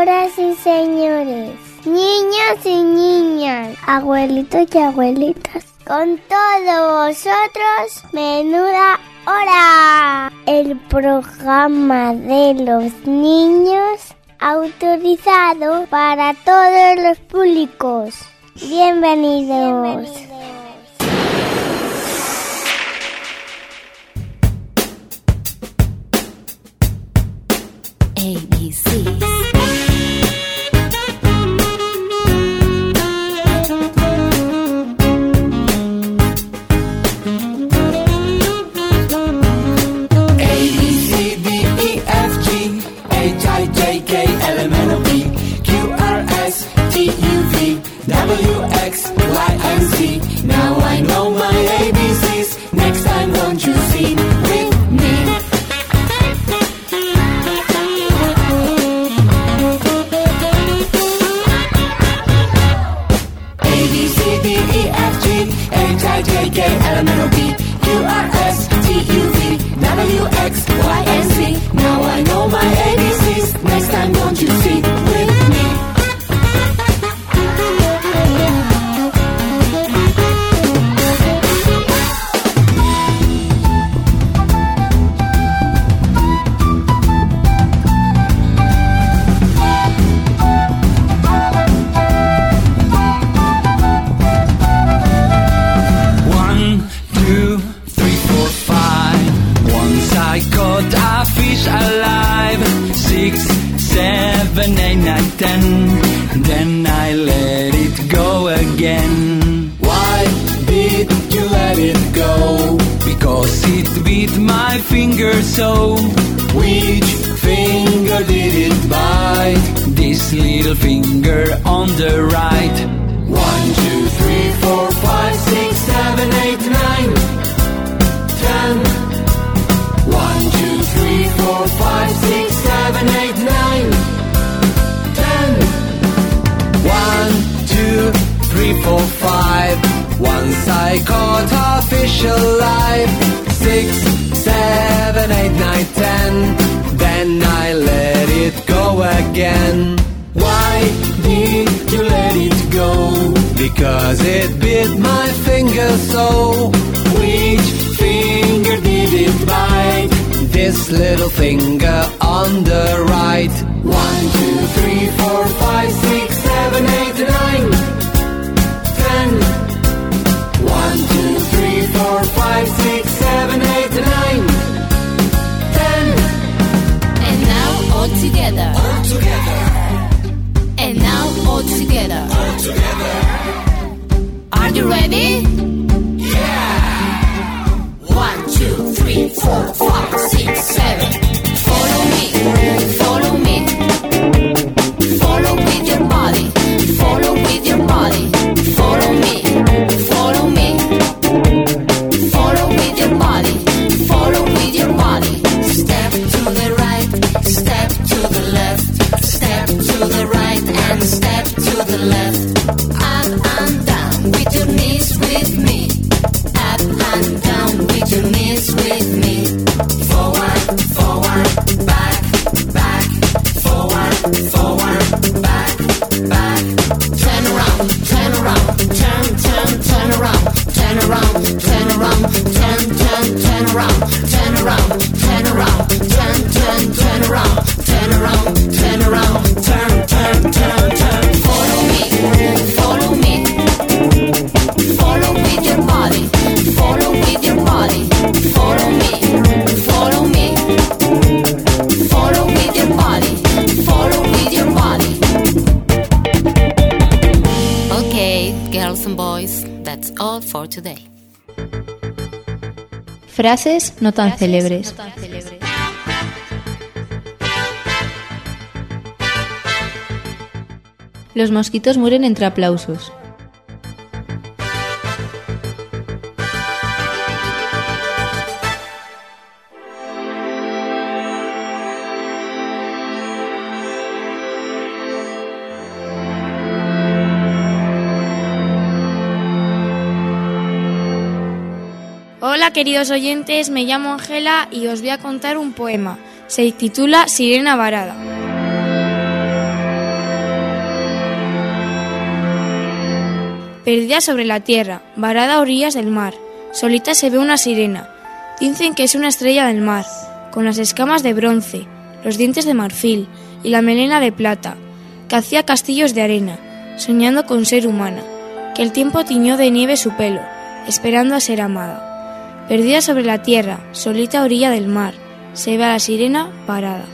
Señoras y señores, niños y niñas, abuelitos y abuelitas, con todos vosotros, Menuda Hora, el programa de los niños autorizado para todos los públicos. Bienvenidos. ABCs. W-X, Y, and Z. Now I know my ABCs. Next time won't you sing with me? A, B, C, D, E, F, G, H, I, J, K, L, M, N, O, P, Q, R, S, T, U, V, W, X, Y, and Z. Now I know my ABCs. Next time won't you sing with me? Then I let it go again. Why did you let it go? Because it bit my finger so. Which finger did it bite? This little finger on the right. 1, 2, 3, 4, 5, 6, 7, 8, 9, 10. 1, 2, 3, 4, 5, 6, 7, 8, 9, 10. 1, 2, 3, 4, 5. Once I caught a fish alive. 6, 7, 8, 9, 10. Then I let it go again. Why did you let it go? Because it bit my finger so. Which finger did it bite? This little finger on the right. 1, 2, 3, 4, 5, 6, 7, 8, 9, 10. 1, 2, 3, 4, 5, 6, 7, 8, 9, 10. And now all together. All together. And now all together. All together. Are you ready? Yeah. 1, 2, 3, 4, 5, 6, 7. Follow me. Follow me. Follow with your body. Follow with your body. Follow me. Follow me. Follow with your body. Follow with your body. Step to the right. Step to the left. Step to the right and step to the left. Up and down with your knees with me. Up and down with your knees with me. Forward, forward, back, back. Forward, forward, back, back. Turn around, turn around, turn, turn, turn around. Turn around, turn around, turn, turn, turn around. Turn around, turn around, turn, turn, turn around. Turn around, turn around, turn, turn, turn, turn. Follow me, follow me. Follow with your body. Follow with your body. Follow me, follow me. Follow with your body. Follow with your body. Okay, girls and boys, that's all for today. Frases no tan célebres. Los mosquitos mueren entre aplausos. Hola queridos oyentes, me llamo Ángela y os voy a contar un poema. Se titula Sirena Varada. Perdida sobre la tierra, varada a orillas del mar, solita se ve una sirena. Dicen que es una estrella del mar, con las escamas de bronce, los dientes de marfil y la melena de plata, que hacía castillos de arena, soñando con ser humana, que el tiempo tiñó de nieve su pelo, esperando a ser amada. Perdida sobre la tierra, solita a orilla del mar, se ve a la sirena parada.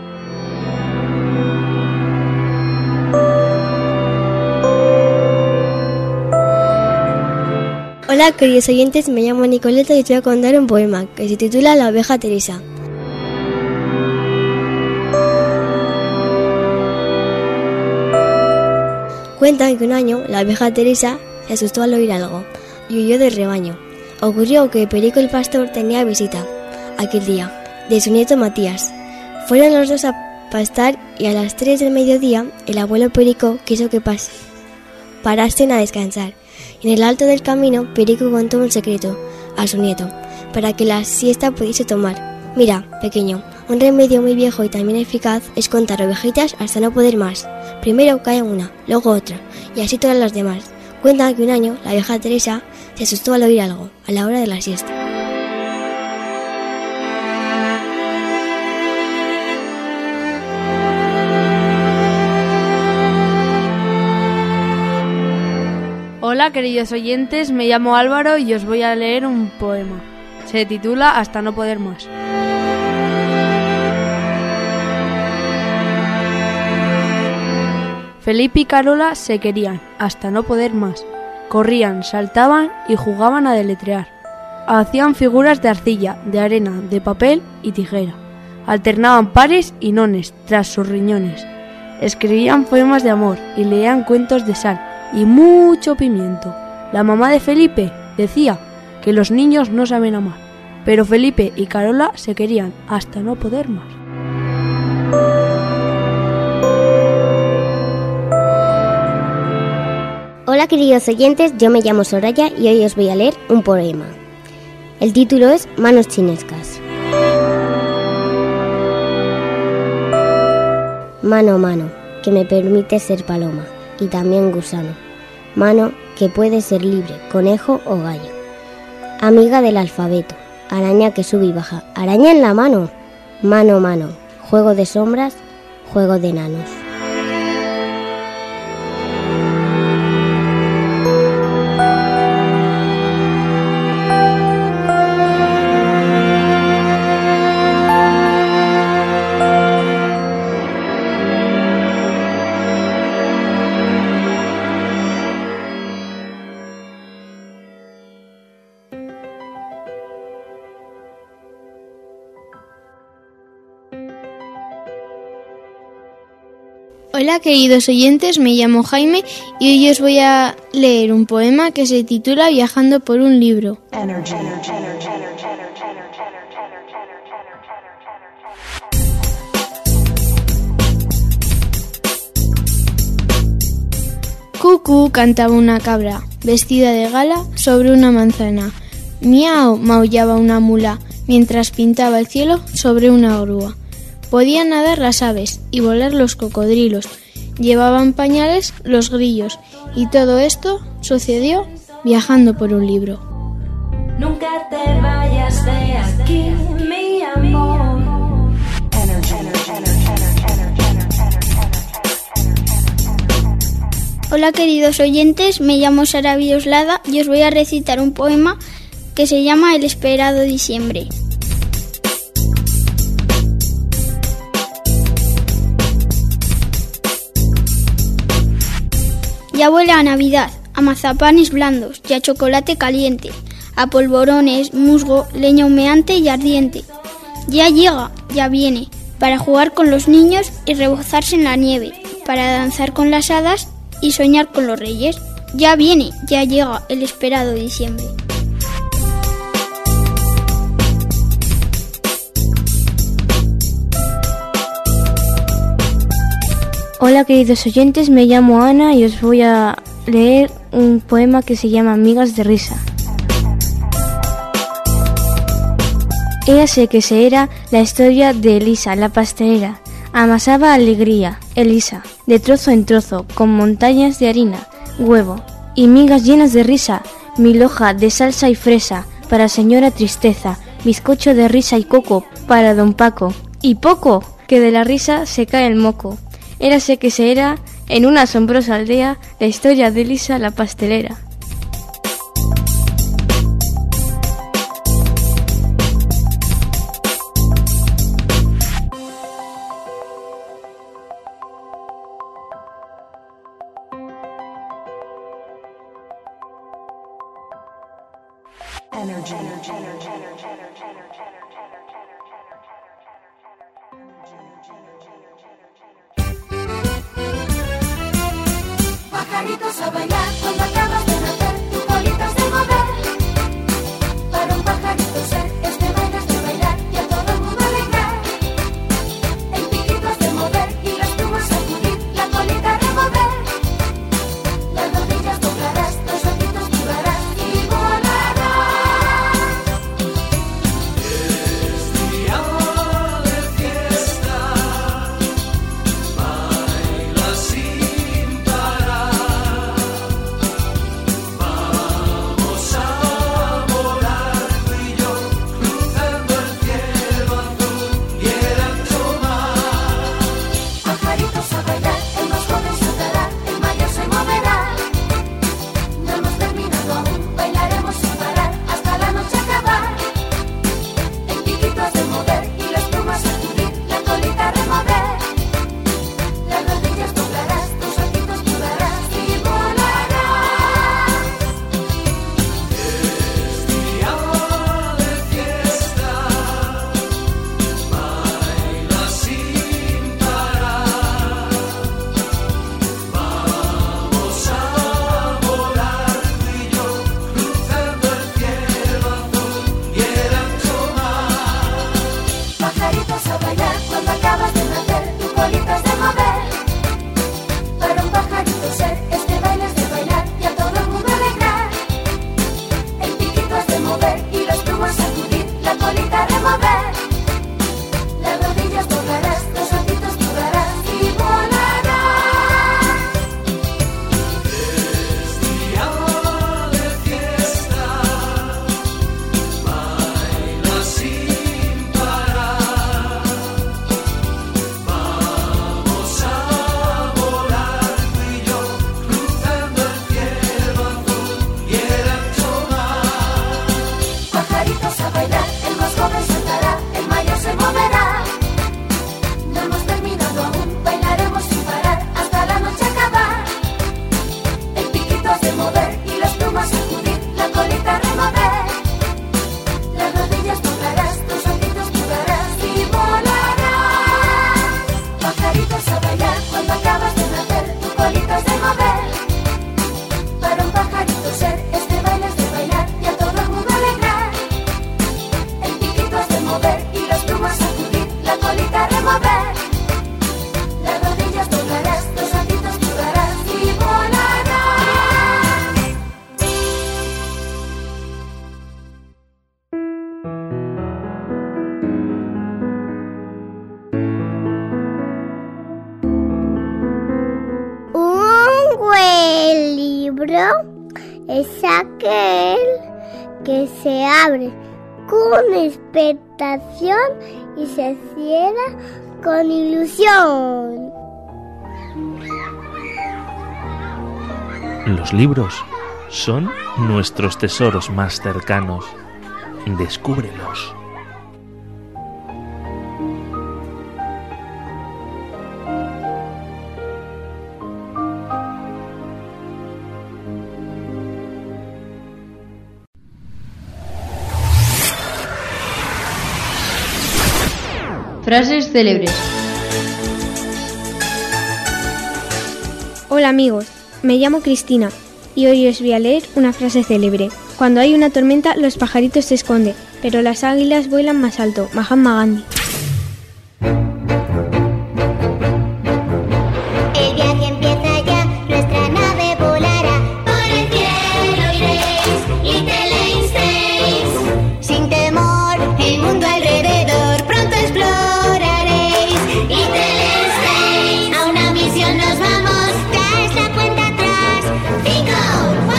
Hola queridos oyentes, me llamo Nicoleta y os voy a contar un poema que se titula La oveja Teresa. Cuentan que un año la oveja Teresa se asustó al oír algo y huyó del rebaño. Ocurrió que Perico el pastor tenía visita aquel día de su nieto Matías. Fueron los dos a pastar y a las 3 del mediodía el abuelo Perico quiso que parasen a descansar. En el alto del camino, Perico contó un secreto a su nieto, para que la siesta pudiese tomar. Mira, pequeño, un remedio muy viejo y también eficaz es contar ovejitas hasta no poder más. Primero cae una, luego otra, y así todas las demás. Cuentan que un año la oveja Teresa se asustó al oír algo, a la hora de la siesta. Hola queridos oyentes, me llamo Álvaro y os voy a leer un poema. Se titula Hasta no poder más. Felipe y Carola se querían, hasta no poder más. Corrían, saltaban y jugaban a deletrear. Hacían figuras de arcilla, de arena, de papel y tijera. Alternaban pares y nones tras sus riñones. Escribían poemas de amor y leían cuentos de sal y mucho pimiento. La mamá de Felipe decía que los niños no saben amar, pero Felipe y Carola se querían hasta no poder más. Hola queridos oyentes, yo me llamo Soraya y hoy os voy a leer un poema. El título es Manos chinescas. Mano, mano, que me permite ser paloma y también gusano. Mano que puede ser libre, conejo o gallo. Amiga del alfabeto, araña que sube y baja. Araña en la mano. Mano, mano, juego de sombras, juego de enanos. Hola queridos oyentes, me llamo Jaime y hoy os voy a leer un poema que se titula Viajando por un libro. Cucú, cantaba una cabra, vestida de gala, sobre una manzana. Miau, maullaba una mula, mientras pintaba el cielo sobre una grúa. Podían nadar las aves y volar los cocodrilos, llevaban pañales los grillos, y todo esto sucedió viajando por un libro. Nunca te vayas de aquí, mi amor. Hola queridos oyentes, me llamo Sara Bioslada y os voy a recitar un poema que se llama El esperado diciembre. Ya huele a Navidad, a mazapanes blandos y a chocolate caliente, a polvorones, musgo, leña humeante y ardiente. Ya llega, ya viene, para jugar con los niños y rebozarse en la nieve, para danzar con las hadas y soñar con los reyes. Ya viene, ya llega el esperado diciembre. Hola queridos oyentes, me llamo Ana y os voy a leer un poema que se llama Amigas de risa. Érase que se era la historia de Elisa, la pastelera. Amasaba alegría, Elisa, de trozo en trozo, con montañas de harina, huevo y migas llenas de risa, milhoja de salsa y fresa para señora Tristeza, bizcocho de risa y coco para don Paco. Y poco, que de la risa se cae el moco. Érase que se era, en una asombrosa aldea, la historia de Lisa la pastelera. Pajaritos a bailar cuando acabas de nacer, tu colita es de mover. Para un pajarito ser, este baile es de bailar y a todo el mundo alegrar. El piquito es de mover y las plumas sacudir, la colita remover. Las rodillas doblarás, los ojitos curarás y volarás. Es día de fiesta, baila sin parar. Vamos a volar tú y yo, cruzando el cielo azul y el ancho mar. Pajaritos a bailar, el más joven saltará, el mayor se moverá. No hemos terminado aún, bailaremos sin parar hasta la noche acabar. El piquito es de mover y las plumas sacudir, la colita remover. Las rodillas doblarás, tus ojitos curarás y volarás. Es día de fiesta, baila sin parar. Vamos a volar tú y yo, cruzando el cielo azul y el ancho mar. Pajaritos a bailar cuando acabas de nacer, tu colita es de mover. Para un pajarito ser, este baile es de bailar y a todo el mundo alegrar. El piquito es de mover y las plumas sacudir, la colita remover. Las rodillas doblarás, los ojitos curarás y volarás. Es día de fiesta, baila sin parar. Vamos a volar tú y yo, cruzando el cielo azul y el ancho mar. Pajaritos a bailar, el más joven saltará, el mayor se moverá. No hemos terminado aún, bailaremos sin parar hasta la noche acabar. El piquito es de mover y las plumas sacudir, la colita remover. Las rodillas doblarás, tus ojitos curarás y volarás. Pajaritos a bailar cuando acabas de nacer, tu colita es de mover. Para un pajarito ser, este baile es de bailar y a todo el mundo alegrar. El piquito es de mover y las plumas sacudir, la colita remover. Las rodillas doblarás, los ojitos curarás y volarás. Un buen libro es aquel que se abre con expectación y se cierra con ilusión. Los libros son nuestros tesoros más cercanos. Descúbrelos. Frases célebres. Hola amigos, me llamo Cristina y hoy os voy a leer una frase célebre. Cuando hay una tormenta los pajaritos se esconden, pero las águilas vuelan más alto. Mahatma Gandhi. El viaje empieza ya, nuestra nave volará. Por el cielo iréis y teleisteis. Sin temor, el mundo alrededor pronto exploraréis. Y teleisteis. A una misión nos vamos, ya es la cuenta atrás. 5,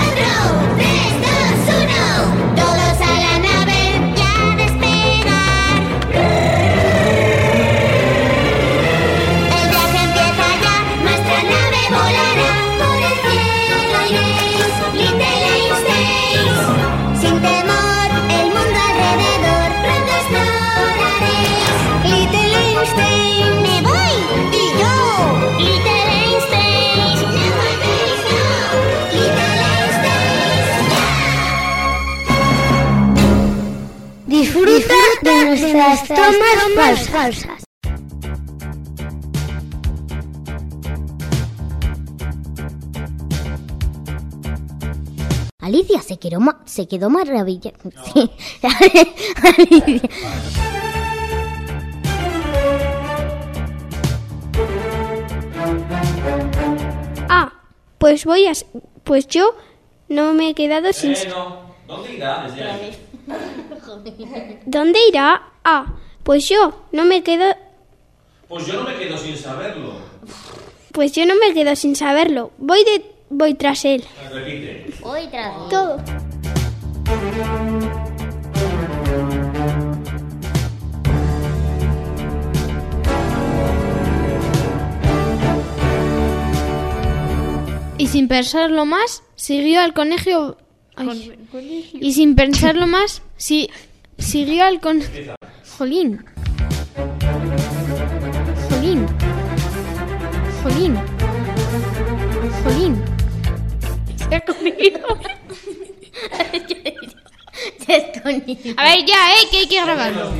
Sin temor, el mundo alrededor pronto exploraréis. Little Einstein, me voy. Y yo. Little Einstein, no volvéis, no. Little Einstein, Disfruta de nuestras tomas falsas. Alicia se quedó maravillada. Sí. Alicia. Ah, pues yo no me he quedado sin... ¿Dónde irá? ¿Dónde irá? Ah, pues yo no me quedo... Pues yo no me quedo sin saberlo. Pues yo no me quedo sin saberlo. Voy tras él. Repite. Voy tras él. Todo. Y sin pensarlo más, siguió al conejo... Y sin pensarlo más, siguió al conejo... Jolín. Se ha comido. Se ha escondido. A ver, ya, que hay que grabarlo.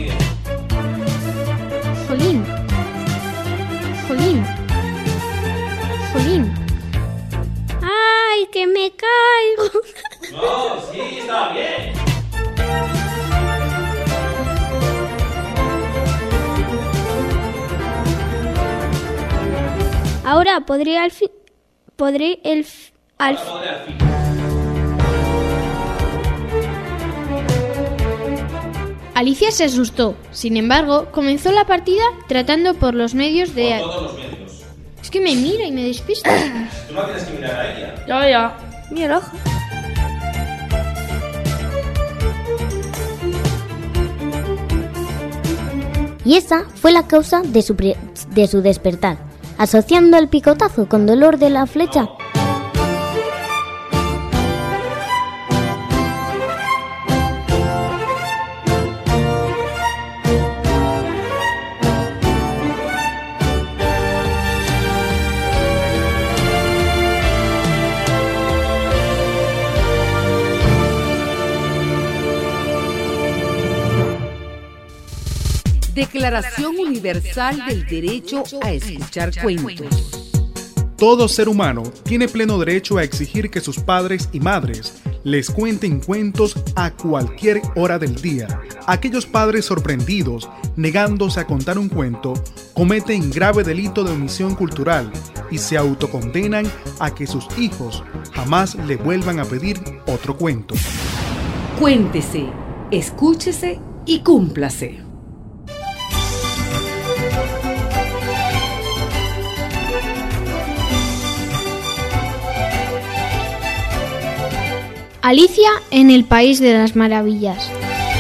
Jolín. ¡Ay, que me caigo! No, sí, está bien. Ahora podré al fin... Alicia se asustó. Sin embargo, comenzó la partida tratando por los medios de... Por todos los medios. Es que me mira y me despista. Tú no tienes que mirar a ella. Ya. Mira. Y esa fue la causa de su despertar, asociando el picotazo con dolor de la flecha. Declaración Universal del Derecho a Escuchar Cuentos. Todo ser humano tiene pleno derecho a exigir que sus padres y madres les cuenten cuentos a cualquier hora del día. Aquellos padres sorprendidos negándose a contar un cuento cometen grave delito de omisión cultural y se autocondenan a que sus hijos jamás le vuelvan a pedir otro cuento. Cuéntese, escúchese y cúmplase. Alicia en el País de las Maravillas.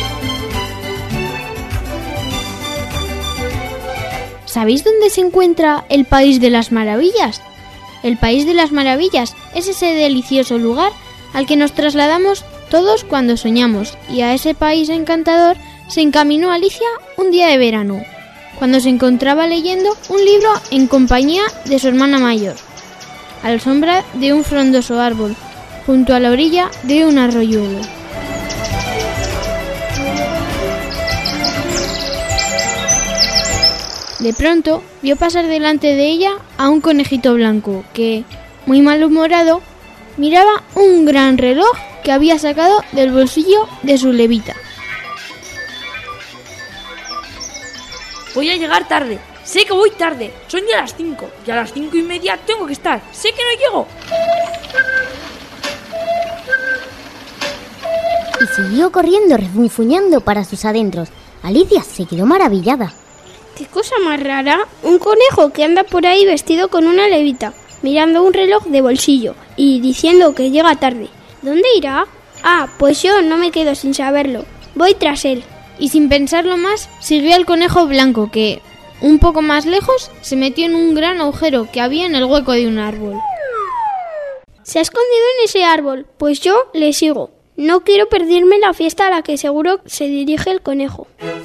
¿Sabéis dónde se encuentra el País de las Maravillas? El País de las Maravillas es ese delicioso lugar al que nos trasladamos todos cuando soñamos, y a ese país encantador se encaminó Alicia un día de verano, cuando se encontraba leyendo un libro en compañía de su hermana mayor, a la sombra de un frondoso árbol, junto a la orilla de un arroyuelo. De pronto vio pasar delante de ella a un conejito blanco que, muy malhumorado, miraba un gran reloj que había sacado del bolsillo de su levita. Voy a llegar tarde. Sé que voy tarde. Son ya las 5. Y a las 5:30 tengo que estar. Sé que no llego. Y siguió corriendo refunfuñando para sus adentros. Alicia se quedó maravillada. ¡Qué cosa más rara! Un conejo que anda por ahí vestido con una levita, mirando un reloj de bolsillo y diciendo que llega tarde. ¿Dónde irá? Ah, pues yo no me quedo sin saberlo. Voy tras él. Y sin pensarlo más, siguió al conejo blanco que, un poco más lejos, se metió en un gran agujero que había en el hueco de un árbol. Se ha escondido en ese árbol, pues yo le sigo. No quiero perderme la fiesta a la que seguro se dirige el conejo.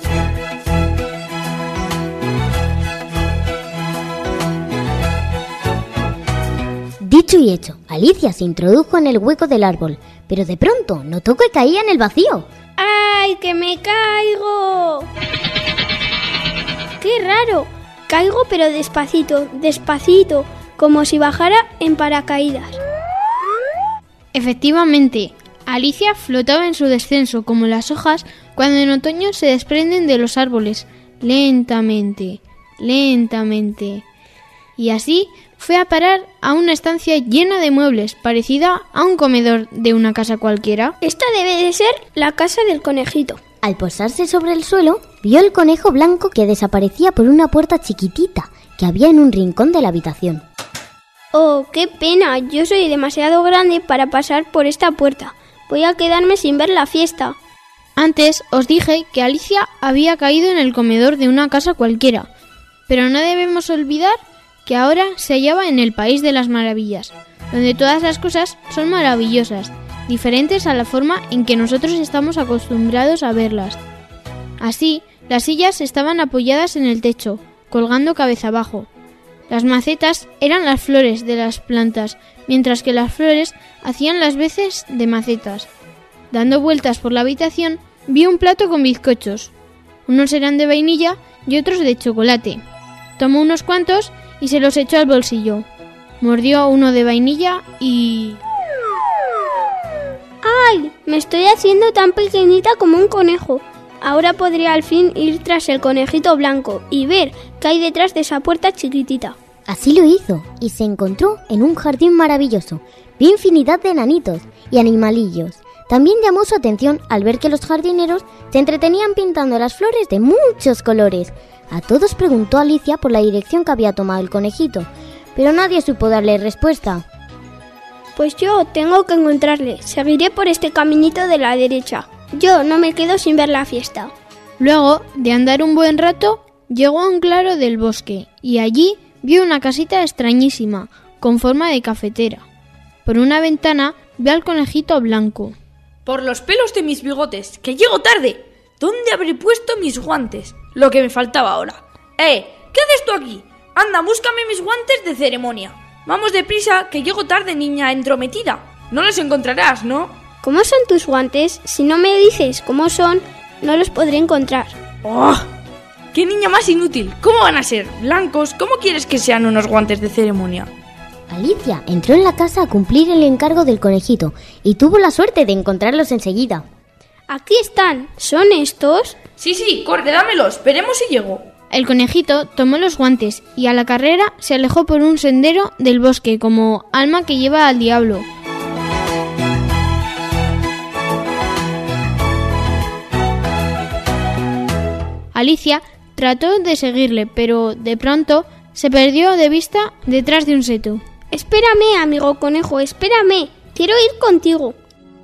Dicho y hecho, Alicia se introdujo en el hueco del árbol, pero de pronto notó que caía en el vacío. ¡Ay, que me caigo! ¡Qué raro! Caigo pero despacito, despacito, como si bajara en paracaídas. Efectivamente, Alicia flotaba en su descenso como las hojas cuando en otoño se desprenden de los árboles, lentamente, lentamente. Y así fue a parar a una estancia llena de muebles, parecida a un comedor de una casa cualquiera. Esta debe de ser la casa del conejito. Al posarse sobre el suelo, vio el conejo blanco que desaparecía por una puerta chiquitita que había en un rincón de la habitación. ¡Oh, qué pena! Yo soy demasiado grande para pasar por esta puerta. Voy a quedarme sin ver la fiesta. Antes os dije que Alicia había caído en el comedor de una casa cualquiera, pero no debemos olvidar que ahora se hallaba en el País de las Maravillas, donde todas las cosas son maravillosas, diferentes a la forma en que nosotros estamos acostumbrados a verlas. Así, las sillas estaban apoyadas en el techo, colgando cabeza abajo. Las macetas eran las flores de las plantas, mientras que las flores hacían las veces de macetas. Dando vueltas por la habitación, vi un plato con bizcochos. Unos eran de vainilla y otros de chocolate. Tomó unos cuantos y se los echó al bolsillo. Mordió uno de vainilla y... ¡Ay! Me estoy haciendo tan pequeñita como un conejo. Ahora podría al fin ir tras el conejito blanco y ver qué hay detrás de esa puerta chiquitita. Así lo hizo y se encontró en un jardín maravilloso. Vio infinidad de enanitos y animalillos. También llamó su atención al ver que los jardineros se entretenían pintando las flores de muchos colores. A todos preguntó Alicia por la dirección que había tomado el conejito, pero nadie supo darle respuesta. Pues yo tengo que encontrarle. Seguiré por este caminito de la derecha. Yo no me quedo sin ver la fiesta. Luego de andar un buen rato, llegó a un claro del bosque y allí vio una casita extrañísima, con forma de cafetera. Por una ventana vio al conejito blanco. Por los pelos de mis bigotes, que llego tarde. ¿Dónde habré puesto mis guantes? Lo que me faltaba ahora. ¿Qué haces tú aquí? Anda, búscame mis guantes de ceremonia. Vamos deprisa, que llego tarde, niña entrometida. No los encontrarás, ¿no? ¿Cómo son tus guantes? Si no me dices cómo son, no los podré encontrar. ¡Oh! ¡Qué niña más inútil! ¿Cómo van a ser? ¿Blancos? ¿Cómo quieres que sean unos guantes de ceremonia? Alicia entró en la casa a cumplir el encargo del conejito y tuvo la suerte de encontrarlos enseguida. Aquí están. ¿Son estos? Sí, corre, dámelos. Veremos si llego. El conejito tomó los guantes y a la carrera se alejó por un sendero del bosque como alma que lleva al diablo. Alicia trató de seguirle, pero de pronto se perdió de vista detrás de un seto. Espérame, amigo conejo, espérame. Quiero ir contigo.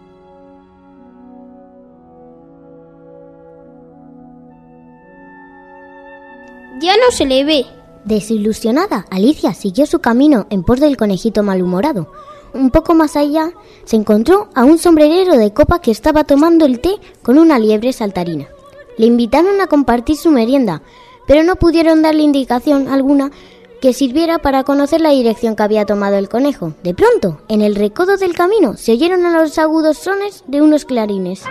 Ya no se le ve. Desilusionada, Alicia siguió su camino en pos del conejito malhumorado. Un poco más allá se encontró a un sombrerero de copa que estaba tomando el té con una liebre saltarina. Le invitaron a compartir su merienda, pero no pudieron darle indicación alguna que sirviera para conocer la dirección que había tomado el conejo. De pronto, en el recodo del camino, se oyeron a los agudos sones de unos clarines.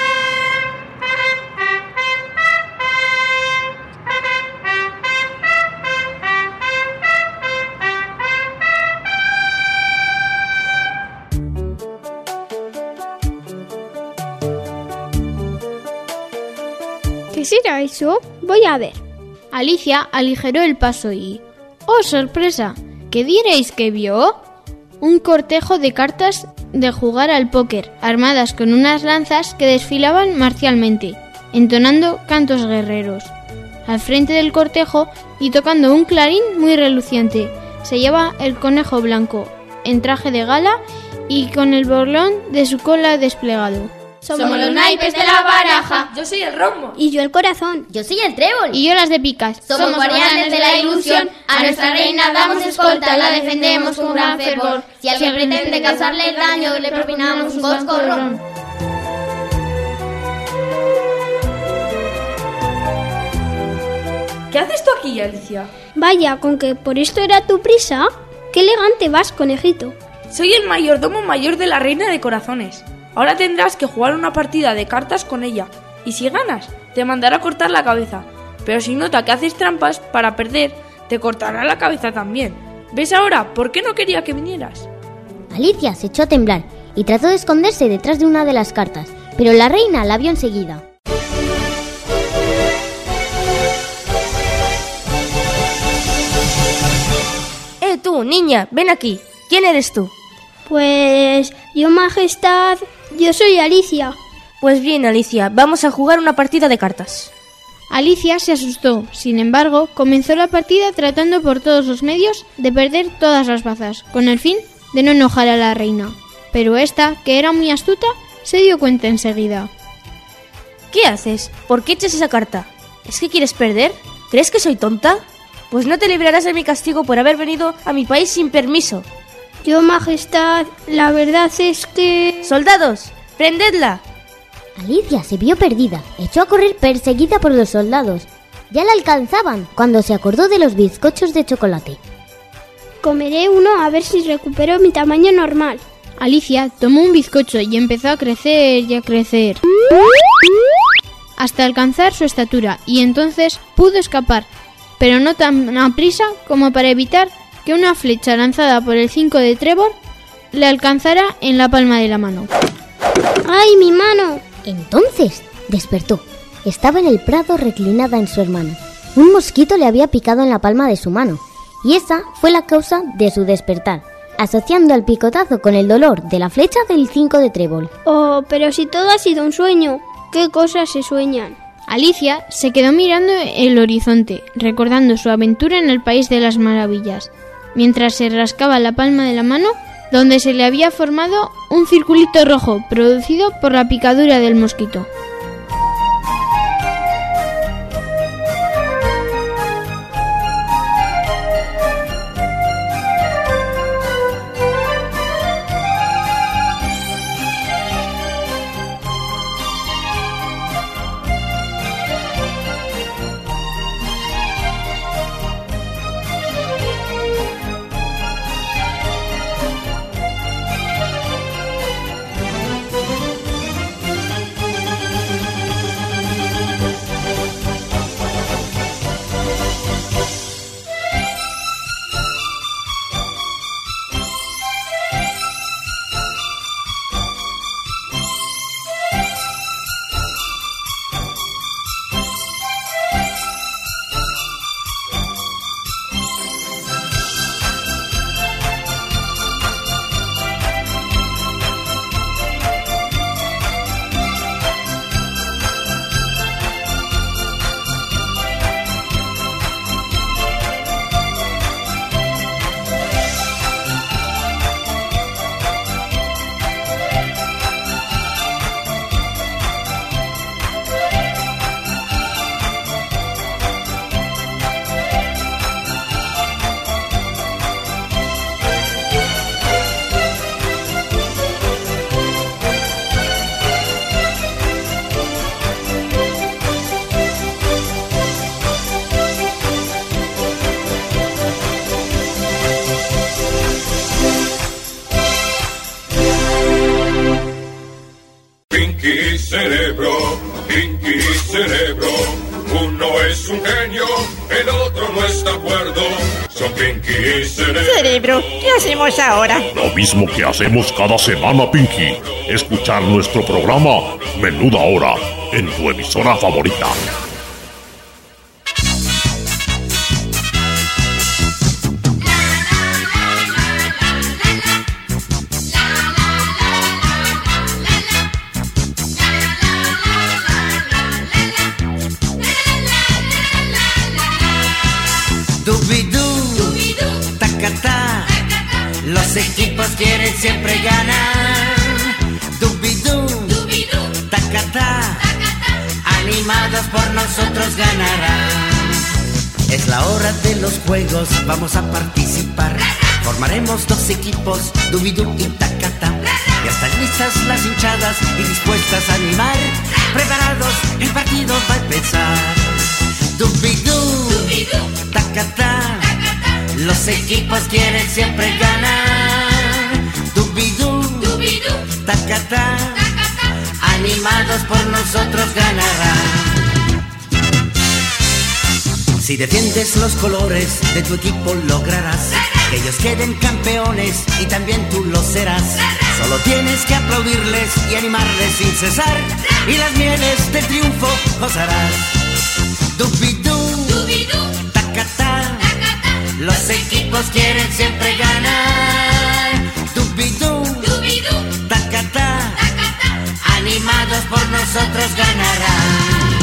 ¿Qué será eso? Voy a ver. Alicia aligeró el paso y... ¡Oh, sorpresa! ¿Qué diréis que vio? Un cortejo de cartas de jugar al póker, armadas con unas lanzas que desfilaban marcialmente, entonando cantos guerreros. Al frente del cortejo, y tocando un clarín muy reluciente, se hallaba el conejo blanco, en traje de gala y con el borlón de su cola desplegado. Somos los naipes de la baraja. Yo soy el rombo. Y yo el corazón. Yo soy el trébol. Y yo las de picas. Somos guardianes de la ilusión. A nuestra reina damos escolta, la defendemos con gran fervor. Si alguien pretende causarle daño, le propinamos un coscorrón. ¿Qué haces tú aquí, Alicia? Vaya, con que por esto era tu prisa. ¡Qué elegante vas, conejito! Soy el mayordomo mayor de la Reina de Corazones. Ahora tendrás que jugar una partida de cartas con ella. Y si ganas, te mandará a cortar la cabeza. Pero si nota que haces trampas para perder, te cortará la cabeza también. ¿Ves ahora por qué no quería que vinieras? Alicia se echó a temblar y trató de esconderse detrás de una de las cartas, pero la reina la vio enseguida. Tú, niña, ven aquí. ¿Quién eres tú? Pues yo, majestad, yo soy Alicia. Pues bien, Alicia, vamos a jugar una partida de cartas. Alicia se asustó, sin embargo, comenzó la partida tratando por todos los medios de perder todas las bazas, con el fin de no enojar a la reina. Pero esta, que era muy astuta, se dio cuenta enseguida. ¿Qué haces? ¿Por qué echas esa carta? ¿Es que quieres perder? ¿Crees que soy tonta? Pues no te librarás de mi castigo por haber venido a mi país sin permiso. Yo, majestad, la verdad es que... ¡Soldados! ¡Prendedla! Alicia se vio perdida, echó a correr perseguida por los soldados. Ya la alcanzaban cuando se acordó de los bizcochos de chocolate. Comeré uno a ver si recupero mi tamaño normal. Alicia tomó un bizcocho y empezó a crecer y a crecer, hasta alcanzar su estatura, y entonces pudo escapar, pero no tan aprisa como para evitar que una flecha lanzada por el 5 de trébol le alcanzara en la palma de la mano. ¡Ay, mi mano! Entonces despertó. Estaba en el prado reclinada en su hermana. Un mosquito le había picado en la palma de su mano, y esa fue la causa de su despertar, asociando el picotazo con el dolor de la flecha del 5 de trébol. Oh, pero si todo ha sido un sueño, ¿qué cosas se sueñan? Alicia se quedó mirando el horizonte, recordando su aventura en el País de las Maravillas, mientras se rascaba la palma de la mano, donde se le había formado un circulito rojo producido por la picadura del mosquito. Pinky Cerebro. Uno es un genio, el otro no está de acuerdo. Son Pinky y Cerebro. Cerebro, ¿qué hacemos ahora? Lo mismo que hacemos cada semana, Pinky. Escuchar nuestro programa Menuda Hora en tu emisora favorita. Los equipos quieren siempre ganar. Dubidú, tacatá, animados por nosotros ganarán. Es la hora de los juegos, vamos a participar. Formaremos dos equipos, Dubidú y tacatá. Ya están listas las hinchadas y dispuestas a animar. Preparados, el partido va a empezar. Dubidú, Los equipos quieren siempre ganar. Dubidú, tacatá, animados por nosotros ganarán. Si defiendes los colores de tu equipo lograrás que ellos queden campeones y también tú lo serás. Solo tienes que aplaudirles y animarles sin cesar y las mieles del triunfo gozarás. Dubidú, tacatá, los equipos quieren siempre ganar. Dubidú, tacatá, animados por nosotros ganarán.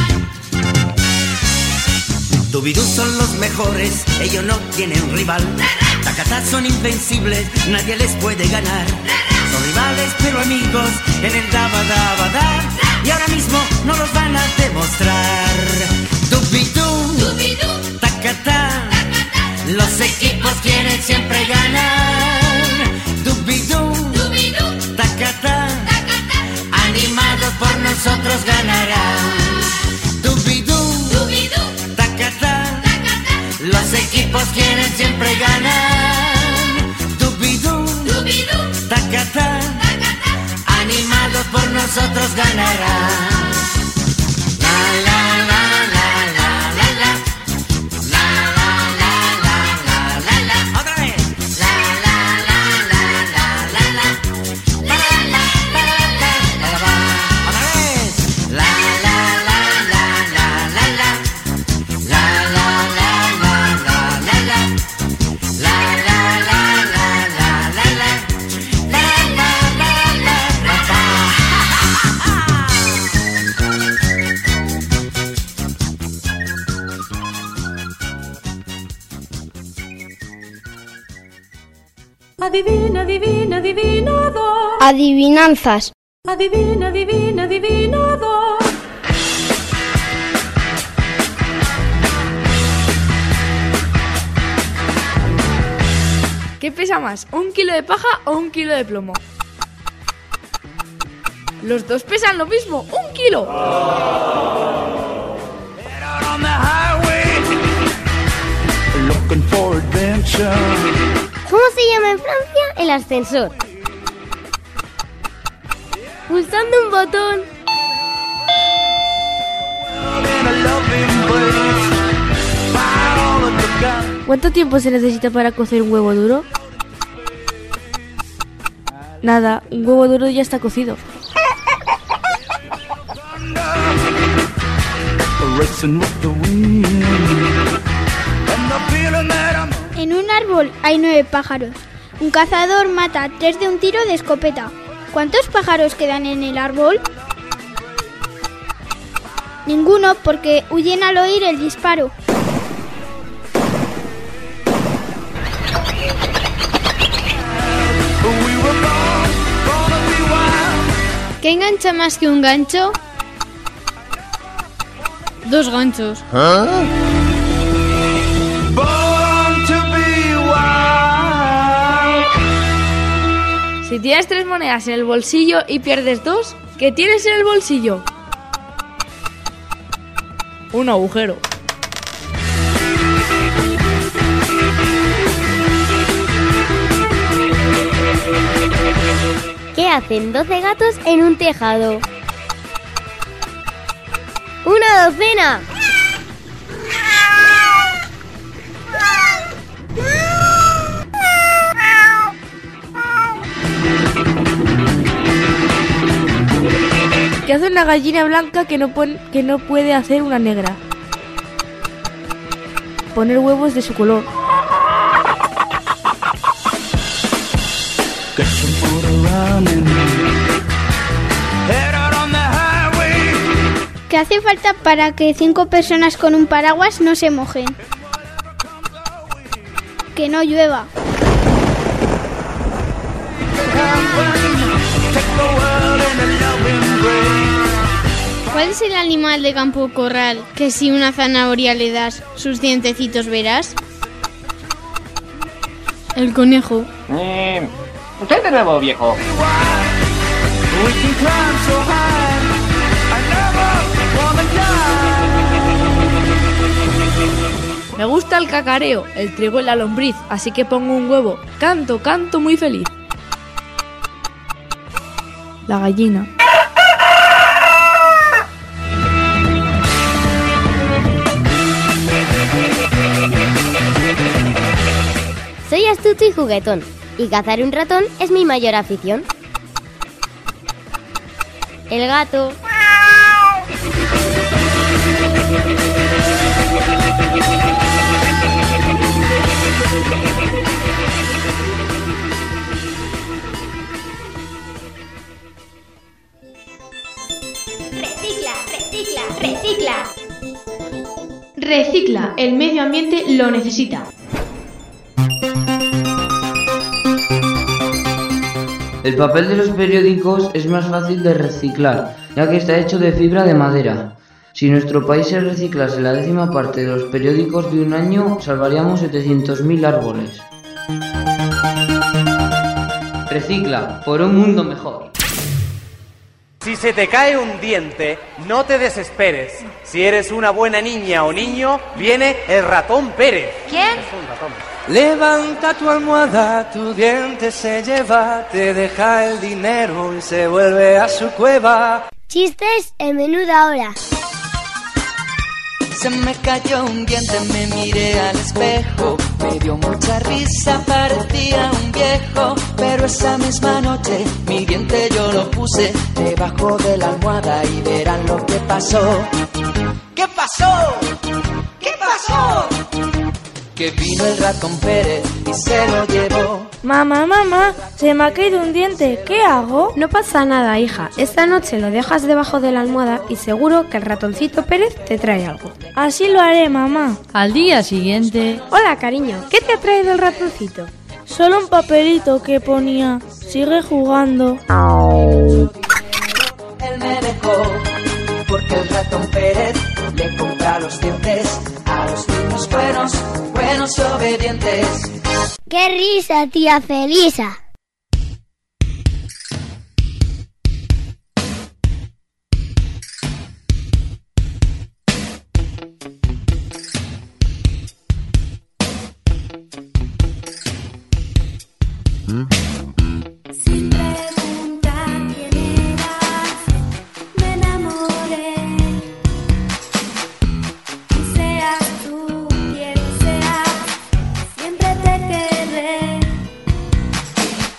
Dubidú son los mejores, ellos no tienen rival. Tacatá son invencibles, nadie les puede ganar. Son rivales pero amigos en el daba-daba-da. Y ahora mismo no los van a demostrar. Dubidú, tacatá, los equipos quieren siempre ganar. Dubidú, tacatá, animados por nosotros ganarán. Dubidú, tacatá, los equipos quieren siempre ganar. Dubidú, tacatá, animados por nosotros ganarán. Adivina, adivina, adivinador. Adivinanzas. Adivina, adivina, adivinador. ¿Qué pesa más, 1 kilo de paja o 1 kilo de plomo? Los dos pesan lo mismo, 1 kilo. ¿Cómo se llama en Francia el ascensor? Pulsando un botón. ¿Cuánto tiempo se necesita para cocer un huevo duro? Nada, un huevo duro ya está cocido. En un árbol hay 9 pájaros. Un cazador mata a 3 de un tiro de escopeta. ¿Cuántos pájaros quedan en el árbol? Ninguno, porque huyen al oír el disparo. ¿Qué engancha más que un gancho? 2 ganchos. Si tienes 3 monedas en el bolsillo y pierdes 2, ¿qué tienes en el bolsillo? Un agujero. ¿Qué hacen 12 gatos en un tejado? ¡Una docena! ¿Qué hace una gallina blanca que no puede hacer una negra? Poner huevos de su color. ¿Qué hace falta para que 5 personas con un paraguas no se mojen? Que no llueva. ¿Cuál es el animal de campo corral que si una zanahoria le das, sus dientecitos verás? El conejo. Usted de nuevo, viejo. Me gusta el cacareo, el trigo y la lombriz, así que pongo un huevo. Canto, canto muy feliz. La gallina. Soy astuto y juguetón, y cazar un ratón es mi mayor afición. El gato. Recicla, recicla, recicla. Recicla, el medio ambiente lo necesita. El papel de los periódicos es más fácil de reciclar, ya que está hecho de fibra de madera. Si en nuestro país se reciclase la 10ª parte de los periódicos de un año, salvaríamos 700.000 árboles. Recicla, por un mundo mejor. Si se te cae un diente, no te desesperes. Si eres una buena niña o niño, viene el ratón Pérez. ¿Quién? Es un ratón. Levanta tu almohada, tu diente se lleva, te deja el dinero y se vuelve a su cueva. Chistes en Menuda Hora. Se me cayó un diente, me miré al espejo, me dio mucha risa, parecía un viejo, pero esa misma noche mi diente yo lo puse debajo de la almohada y verán lo que pasó. ¿Qué pasó? ¿Qué pasó? Que vino el ratón Pérez y se lo llevó. Mamá, mamá, se me ha caído un diente, ¿qué hago? No pasa nada, hija. Esta noche lo dejas debajo de la almohada y seguro que el ratoncito Pérez te trae algo. Así lo haré, mamá. Al día siguiente... Hola, cariño. ¿Qué te ha traído el ratoncito? Solo un papelito que ponía, sigue jugando. Él me dejó porque el ratón Pérez le compra los dientes a los niños buenos y obedientes. ¡Qué risa, tía Felisa! Sin preguntar quién eras, me enamoré. Y seas tú quien seas, siempre te querré.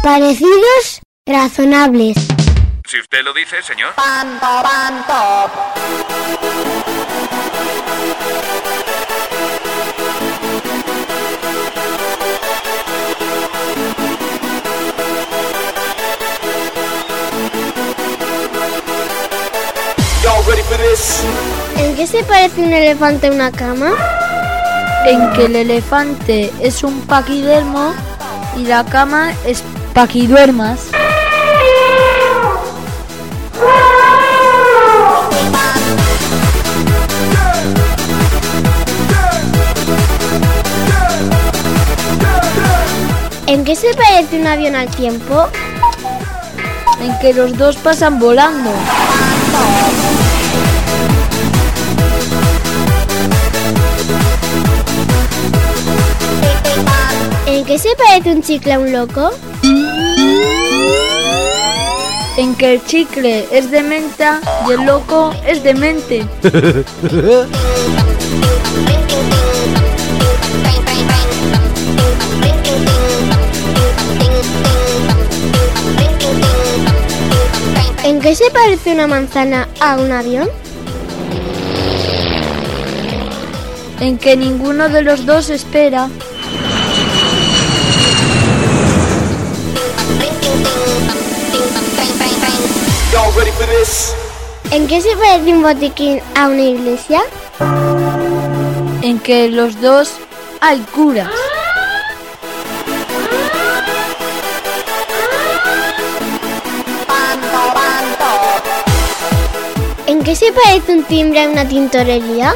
Parecidos razonables. Si usted lo dice, señor. ¿En qué se parece un elefante a una cama? En que el elefante es un paquidermo y la cama es paquiduermas. ¿En qué se parece un avión al tiempo? En que los dos pasan volando. ¿En qué se parece un chicle a un loco? En que el chicle es de menta y el loco es demente. ¿En qué se parece una manzana a un avión? En que ninguno de los dos espera. ¿En qué se parece un botiquín a una iglesia? En que los dos hay curas. ¿En qué se parece un timbre a una tintorería?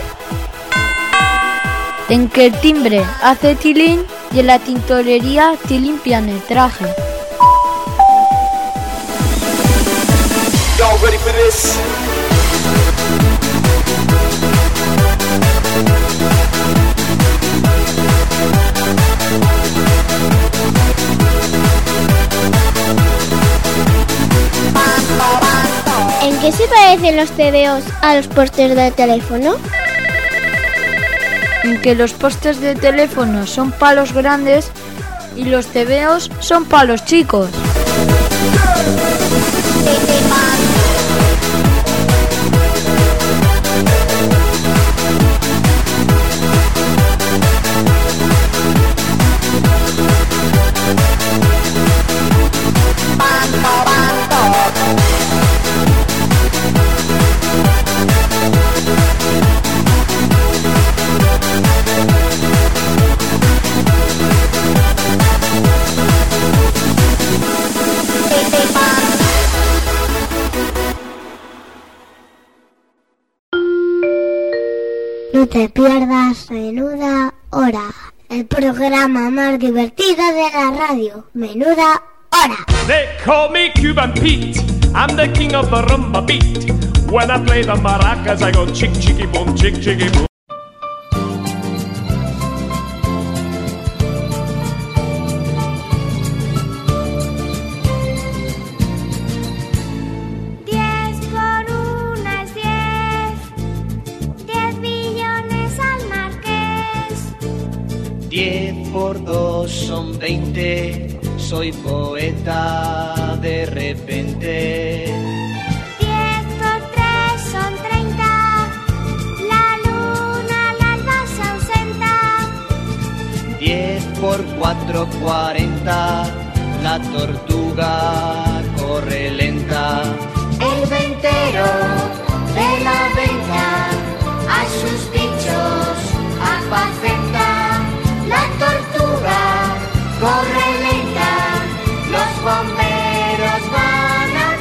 En que el timbre hace tilín y en la tintorería te limpian el traje. ¿En qué se parecen los tebeos a los postes de teléfono? En que los postes de teléfono son palos grandes y los tebeos son palos chicos. No te pierdas Menuda Hora, el programa más divertido de la radio. Menuda Hora. They call me Cuban Pete. I'm the king of the rumba beat. When I play the maracas, I go chick chicky boom, chick chicky boom. Por 2 son 20, soy poeta de repente. 10 por 3 son 30, la luna al alba se ausenta. 10 por 4, 40, la tortuga corre lenta. El ventero de la venta a sus bichos apacenta. La tortuga corre lenta, los bomberos van a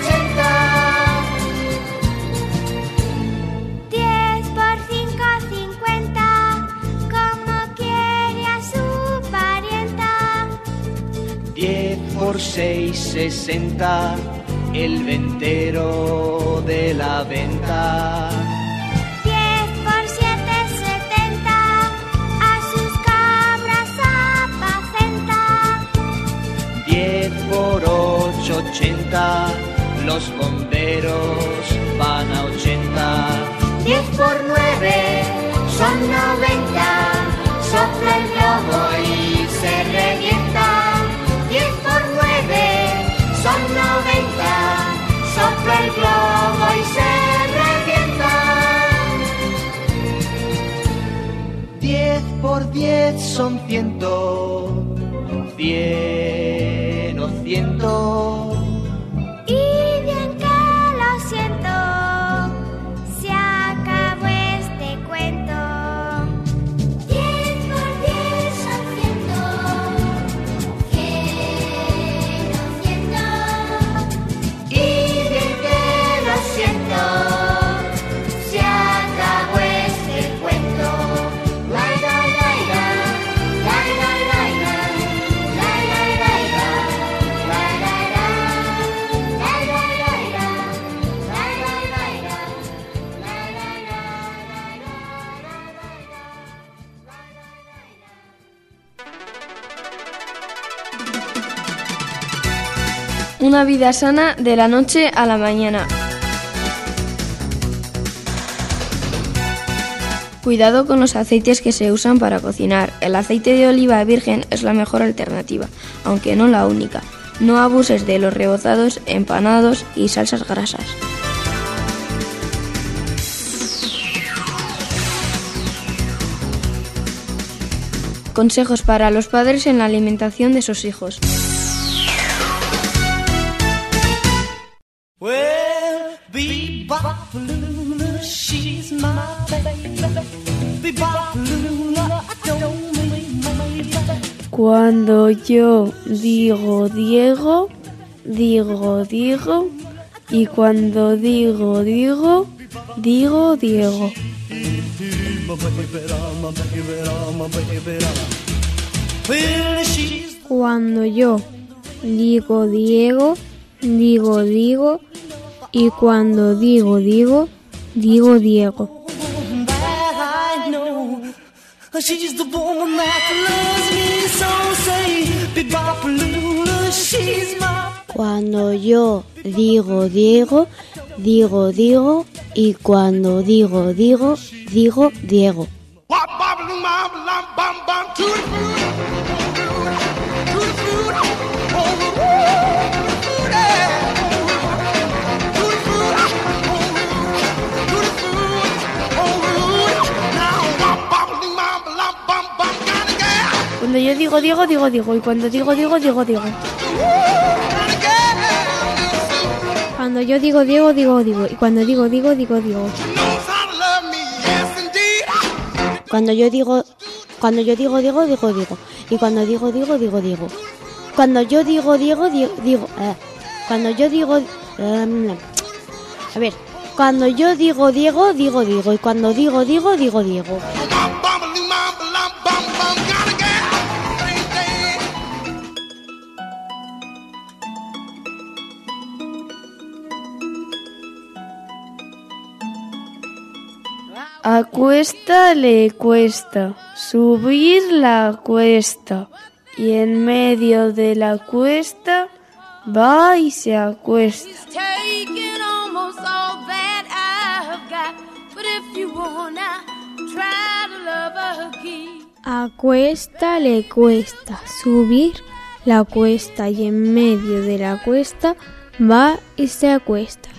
80. 10 por 5, 50, como quiere a su parienta. 10 por 6, 60, el ventero de la venta. 10 por 7, 70, a sus cabras apacenta. 10 por 8, 80, los bomberos van a 80. 10 por 9 son 90, sopla el globo y se revienta. 10 por 9 son 100, 100 o 100. Y bien que lo siento, se acabó este cuento. 10 por 10 son 100, 100 o 100. Y bien que lo siento, se acabó este cuento. La la la la, la la la la, la la la la, la la la, la la la la, la la la Una vida sana de la noche a la mañana. Cuidado con los aceites que se usan para cocinar. El aceite de oliva virgen es la mejor alternativa, aunque no la única. No abuses de los rebozados, empanados y salsas grasas. Consejos para los padres en la alimentación de sus hijos. Well, Bebop-a-Lula, she's my baby. Bebop-a-Lula, I don't mean my baby. Cuando yo digo Diego, digo Diego. Y cuando digo Diego, digo Diego. Cuando yo digo Diego, digo Diego. Y cuando digo Diego, digo Diego. That I know, she's the woman that loves me so. Say, Bebop-a-Lula, she's my. Cuando yo digo Diego, digo Diego. Y cuando digo Diego, digo Diego. Cuando yo digo Diego, digo Diego. Y cuando digo Diego, digo Diego. Cuando yo digo Diego, digo Diego. Y cuando digo Diego, digo Diego. Cuando yo digo Diego, digo Diego. Y cuando digo Diego, digo Diego. Cuando yo digo Diego, digo. Cuando yo digo. A ver. Cuando yo digo Diego, digo Diego. Y cuando digo Diego, digo Diego. A cuesta le cuesta subir la cuesta, y en medio de la cuesta va y se acuesta. A cuesta le cuesta subir la cuesta, y en medio de la cuesta va y se acuesta.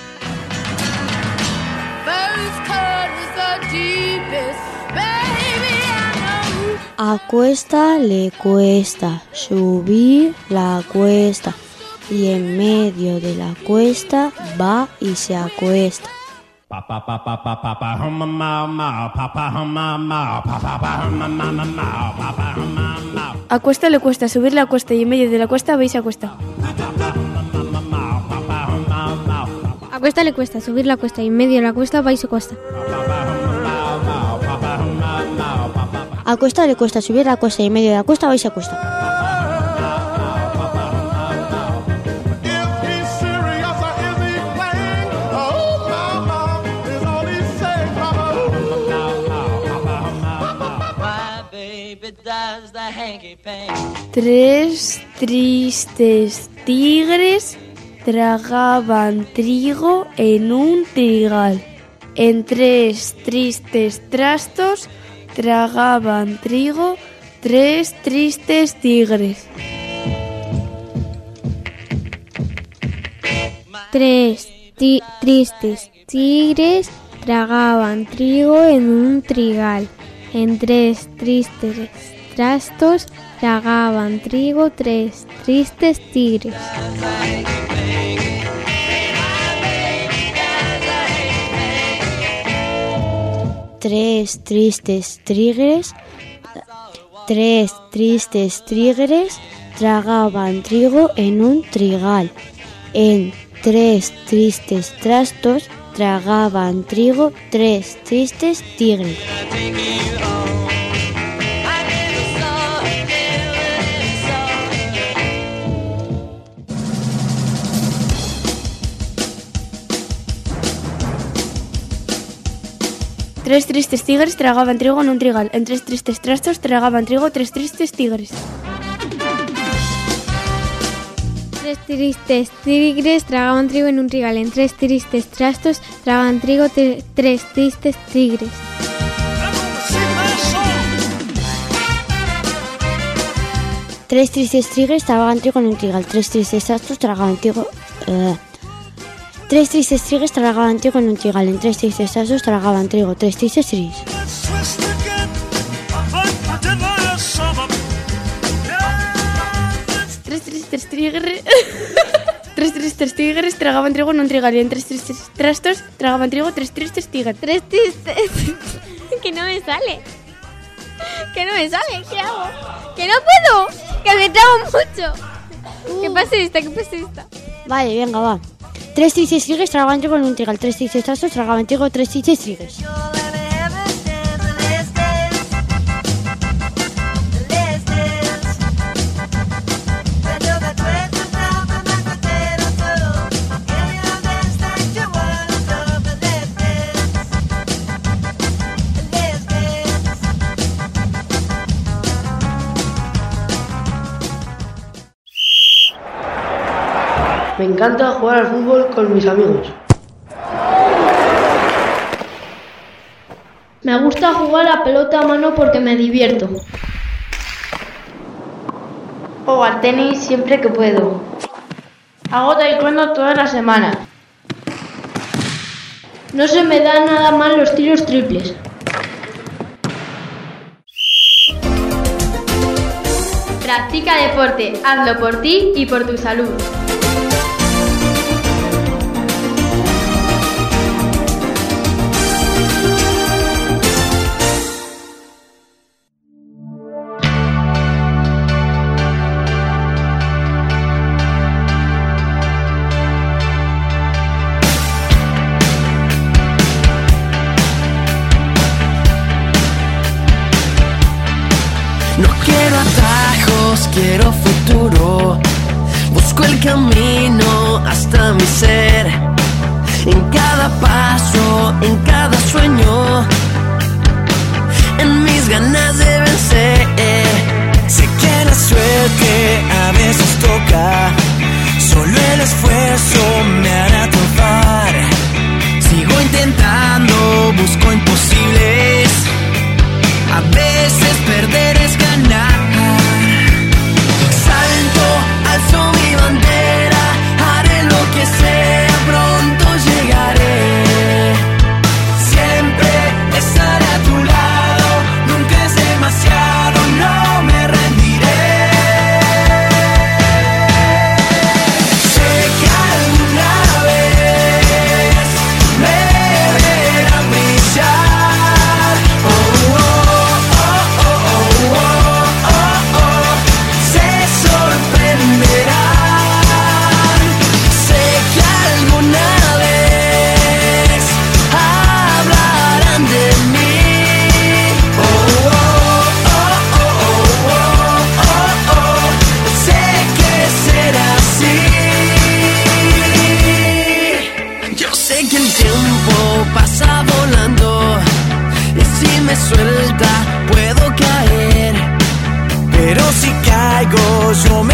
A cuesta le cuesta subir la cuesta, y en medio de la cuesta va y se acuesta. A cuesta le cuesta subir la cuesta, y en medio de la cuesta va y se acuesta. A cuesta le cuesta subir la cuesta, y en medio de la cuesta va y se acuesta. A cuesta le cuesta subir la cuesta, y en medio de la cuesta va y se acuesta. Tres tristes tigres tragaban trigo en un trigal. En tres tristes trastos tragaban trigo tres tristes tigres. Tres tristes tigres tragaban trigo en un trigal. En tres tristes trastos tragaban trigo 3 tristes tigres. 3 tristes tigres tragaban trigo en un trigal. En 3 tristes trastos tragaban trigo 3 tristes tigres. Tres tristes tigres tragaban trigo en un trigal. En 3 tristes trastos tragaban trigo 3 tristes tigres. 3 tristes tigres tragaban trigo en un trigal. En 3 tristes trastos tragaban trigo 3 tristes tigres. Tres tristes tigres tragaban trigo en un trigal. 3 tristes trastos tragaban trigo. 3 tristes tigres tragaban trigo en un trigal. En 3 tristes trastos tragaban trigo 3 tristes tigres. 3 tristes tigres tragaban trigo en un trigal y en 3 tristes trastos tragaban trigo 3 tristes tigres. 3 tristes... que no me sale. ¿Qué hago? ¡Que no puedo! ¡Que me trabo mucho! ¿Qué pasa esta? Vale, venga, va. 3 tristes tigres tragaban trigo en un trigal. 3 tristes trastos tragaban trigo 3 tristes tigres. Me encanta jugar al fútbol con mis amigos. Me gusta jugar a pelota a mano porque me divierto. Juego al tenis siempre que puedo. Hago taekwondo todas las semanas. No se me dan nada mal los tiros triples. Practica deporte, hazlo por ti y por tu salud. Quiero futuro, busco el camino hasta mi ser. En cada paso, en cada sueño, en mis ganas de vencer. Sé que la suerte a veces toca, solo el esfuerzo me hará triunfar. Sigo intentando, busco imposibles, a veces perder es ganar. Alzo mi bandera, haré lo que sea, pronto llegaré. Siempre estaré a tu lado, nunca es demasiado, no me rendiré. Sé que alguna vez me verán brillar. Oh, oh, oh, oh, oh, oh, oh, oh. Se sorprenderán. Sé que alguna vez hablarán de mí. Oh, oh, oh, oh, oh, oh, oh. Sé que será así. Yo sé que el tiempo pasa volando y si me suelta puedo caer, pero si caigo yo